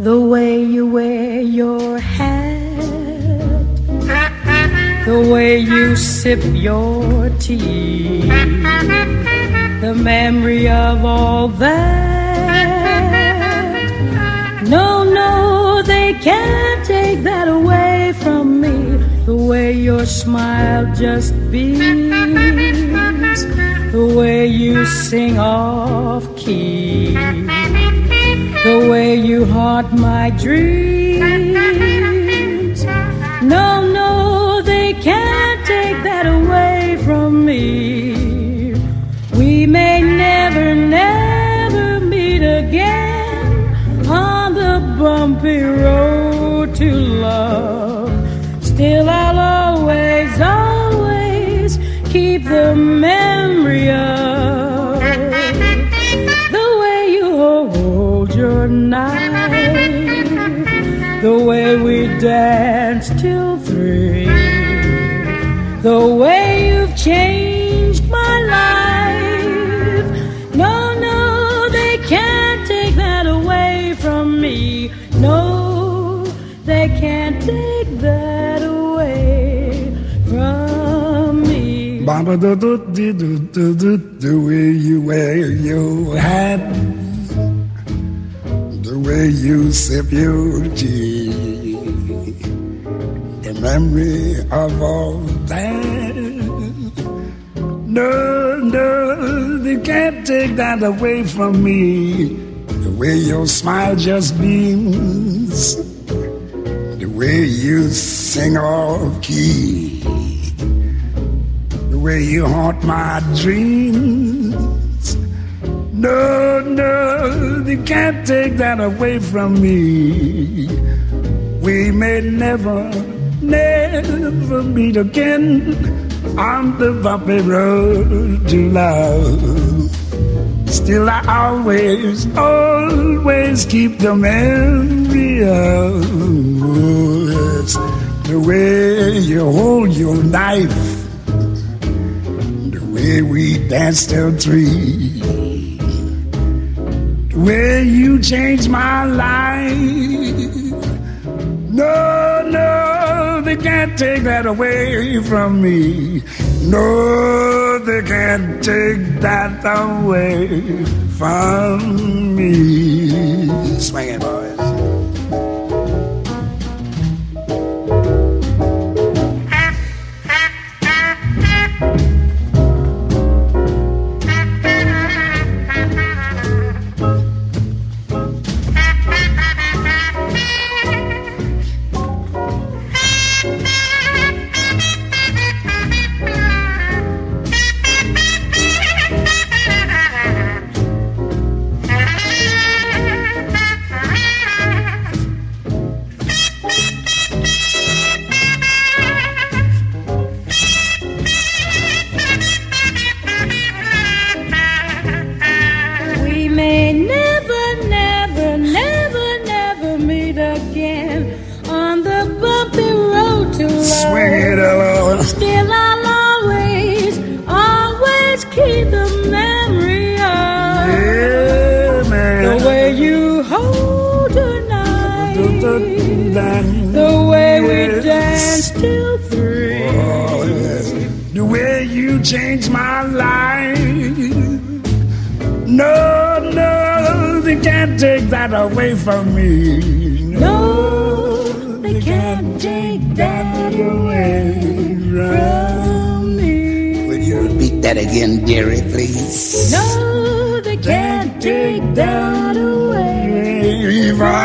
the way you wear your hat, the way you sip your tea, the memory of all that. No, no, they can't take that away from me. The way your smile just beams, the way you sing off key, the way you haunt my dreams. No, no, they can't take that away from me. We may never, never meet again on the bumpy road to love. Still I'll always, always keep the memory of the way you hold your knife, the way we danced till 3, the way you've changed my life. No, no, they can't take that away from me. No, they can't take that away from me. The way you wear your hat, the way you sip your tea, the memory of all that. No, no, they can't take that away from me. The way your smile just beams, the way you sing off key, the way you haunt my dreams. No, no, they can't take that away from me. We may never, never meet again on the bumpy road to love. Still I always, always keep the memory of the way you hold your knife, the way we danced till 3, the way you changed my life. No, no, they can't take that away from me. No, they can't take that away from me. Swing it, boys. Still I'll always, always keep the memory of the way you hold your knife, the way we danced till 3, the way you changed my life. No, no, they can't take that away from me. No, they can't take that away from me. Will you repeat that again, dearie, please? No, they can't take that away from me.